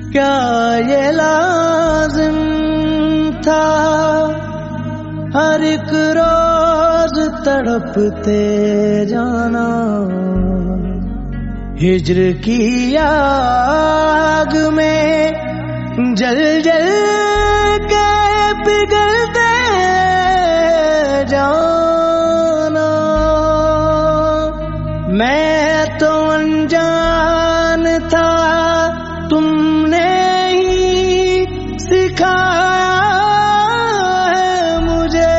क्या ये लाजिम था हर एक रोज तड़पते जाना, हिज्र की आग में जल जल के पिघलते जाना। मैं तो अनजान था, तुमने ही सिखाया है मुझे,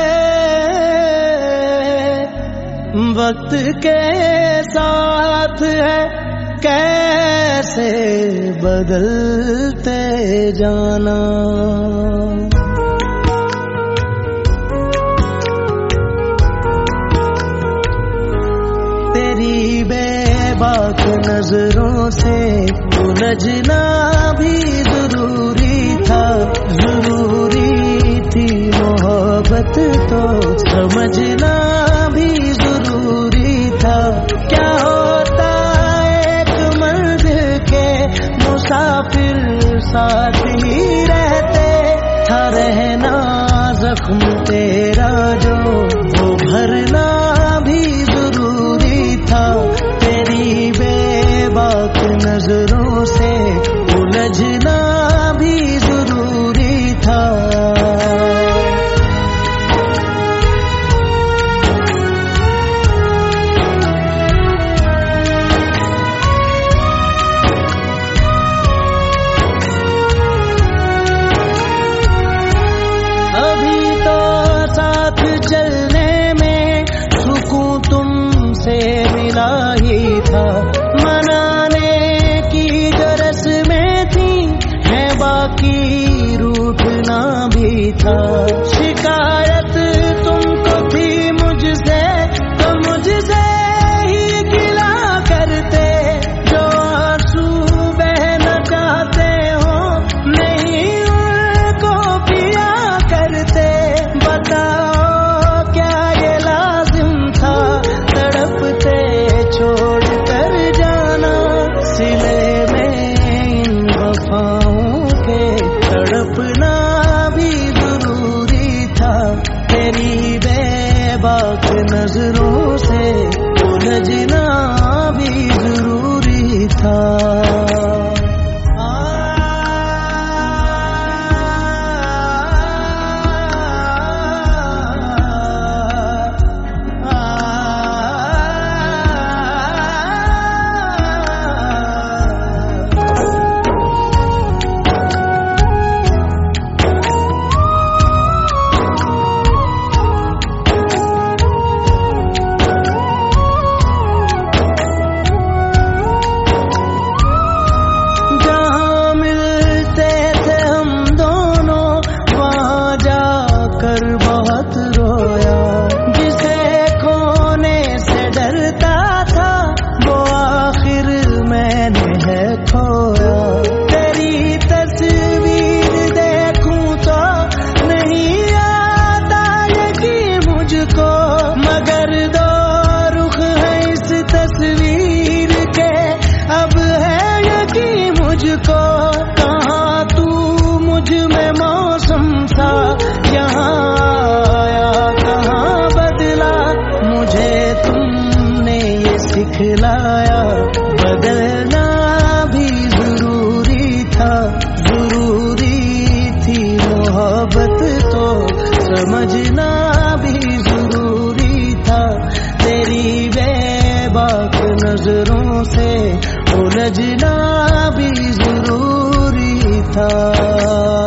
वक्त के साथ है कैसे बदलते जाना। तेरी बेबाक नजरों से उलझना भी जरूरी था, जरूरी थी मोहब्बत तो समझना भी जरूरी था। क्या होता एक मर्द के मुसाफिर साथ ही रहते, था रहना जख्म तेरा जो वो भरना भी जरूरी था। तेरी बेबाक नजरों से उलझना भी जरूरी था। अभी तो साथ चलने में सुकून तुमसे मिला ही था, मनाने की जो रस्में थी है बाकी रूठना भी था। शिकायत तुमको थी मुझसे तो मुझसे ही गिला करते, जो आंसू बहना चाहते हो नहीं उनको पिया करते। बताओ क्या ये लाजिम था तड़पते छोड़ कर जाना, सिले में इन वफाओं के तड़पना भी जरूरी था। तेरी बेबाक नजरों से उलझना भी जरूरी था। बहुत रोया, जिसे खोने से डरता था वो आखिर मैंने है खोया। तेरी तस्वीर देखूं तो नहीं आता यकीन मुझको, मगर दो रुख है इस तस्वीर के अब है यकीन मुझको। कहाँ तू मुझ में मौसम था, यहाँ सिखलाया बदलना भी जरूरी था, जरूरी थी मोहब्बत तो समझना भी जरूरी था। तेरी बेबाक नजरों से उलझना भी जरूरी था।